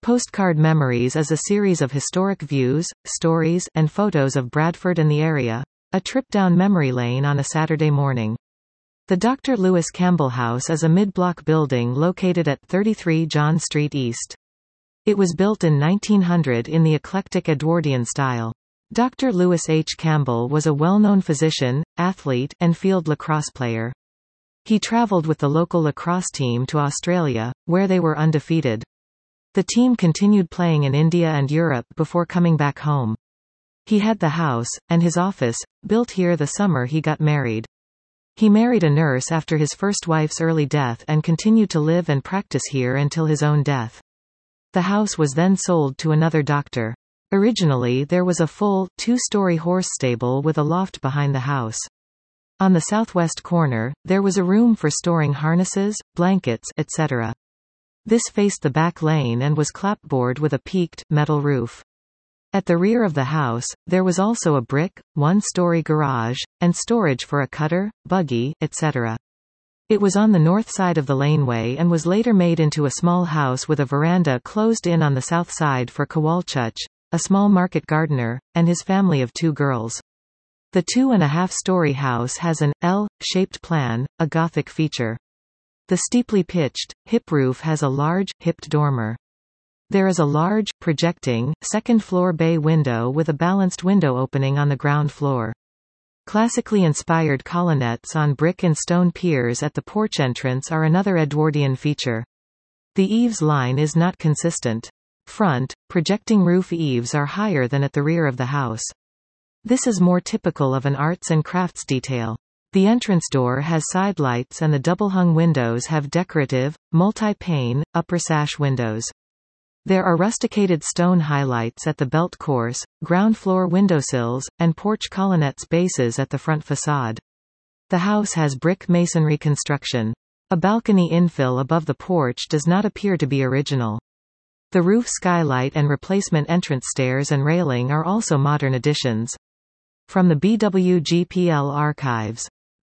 Postcard Memories is a series of historic views, stories, and photos of Bradford and the area. A trip down memory lane on a Saturday morning. The Dr. Lewis Campbell House is a mid-block building located at 33 John Street East. It was built in 1900 in the eclectic Edwardian style. Dr. Lewis H. Campbell was a well-known physician, athlete, and field lacrosse player. He traveled with the local lacrosse team to Australia, where they were undefeated. The team continued playing in India and Europe before coming back home. He had the house, and his office, built here the summer he got married. He married a nurse after his first wife's early death and continued to live and practice here until his own death. The house was then sold to another doctor. Originally there was a full, two-story horse stable with a loft behind the house. On the southwest corner, there was a room for storing harnesses, blankets, etc. This faced the back lane and was clapboard with a peaked, metal roof. At the rear of the house, there was also a brick, one-story garage, and storage for a cutter, buggy, etc. It was on the north side of the laneway and was later made into a small house with a veranda closed in on the south side for Kowalchuk, a small market gardener, and his family of 2 girls. The 2.5-story house has an L-shaped plan, a Gothic feature. The steeply pitched, hip roof has a large, hipped dormer. There is a large, projecting, second-floor bay window with a balanced window opening on the ground floor. Classically inspired colonnettes on brick and stone piers at the porch entrance are another Edwardian feature. The eaves line is not consistent. Front, projecting roof eaves are higher than at the rear of the house. This is more typical of an arts and crafts detail. The entrance door has side lights and the double-hung windows have decorative, multi-pane, upper sash windows. There are rusticated stone highlights at the belt course, ground floor windowsills, and porch colonnettes bases at the front facade. The house has brick masonry construction. A balcony infill above the porch does not appear to be original. The roof skylight and replacement entrance stairs and railing are also modern additions. From the BWGPL archives.